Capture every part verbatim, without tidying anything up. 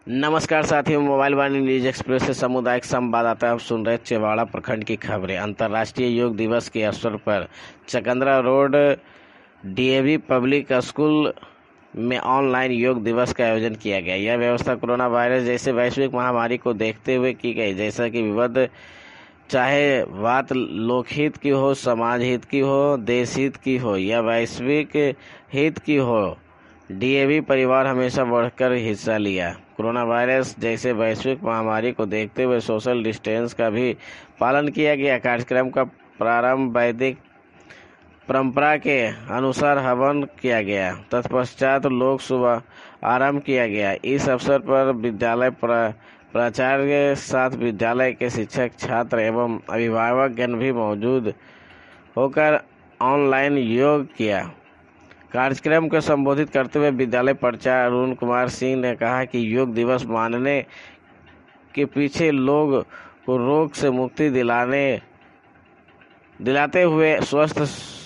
नमस्कार साथियों, मोबाइल वाणी news express से सामुदायिक संवाददाता आप सुन रहे चेवाड़ा प्रखंड की खबरें। अंतर्राष्ट्रीय योग दिवस के अवसर पर Chakandra road DAV public school में ऑनलाइन योग दिवस का आयोजन किया गया। यह व्यवस्था कोरोना वायरस जैसे वैश्विक महामारी को देखते हुए की गई। जैसा कि विविध चाहे बात लोकहित की हो, समाज हित की हो, देश हित की हो या वैश्विक हित की हो, डीएवी परिवार हमेशा बढ़कर हिस्सा लिया। कोरोना वायरस जैसे वैश्विक महामारी को देखते हुए सोशल डिस्टेंस का भी पालन किया गया। कार्यक्रम का प्रारंभ वैदिक परंपरा के अनुसार हवन किया गया। तत्पश्चात लोक सुबह आरंभ किया गया। इस अवसर पर विद्यालय प्राचार्य के साथ विद्यालय के शिक्षक, छात्र एवं अभिभावकगण भी मौजूद होकर ऑनलाइन योग किया। कार्यक्रम को संबोधित करते हुए विद्यालय प्राचार्य अरुण कुमार सिंह ने कहा कि योग दिवस मानने के पीछे लोग को रोग से मुक्ति दिलाने दिलाते हुए स्वस्थ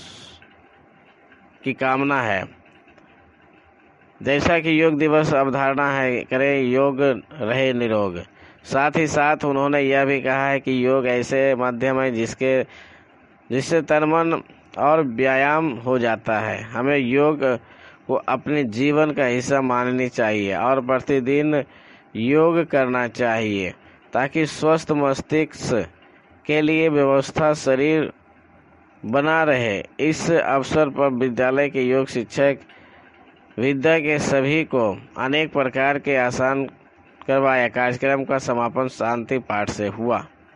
की कामना है। जैसा कि योग दिवस अवधारणा है, करें योग रहे निरोग। साथ ही साथ उन्होंने यह भी कहा है कि योग ऐसे माध्यम है जिसके जिससे तन मन और व्यायाम हो जाता है। हमें योग को अपने जीवन का हिस्सा माननी चाहिए और प्रतिदिन योग करना चाहिए ताकि स्वस्थ मस्तिष्क के लिए व्यवस्था शरीर बना रहे। इस अवसर पर विद्यालय के योग शिक्षक विद्या के सभी को अनेक प्रकार के आसन करवाया। कार्यक्रम का समापन शांति पाठ से हुआ।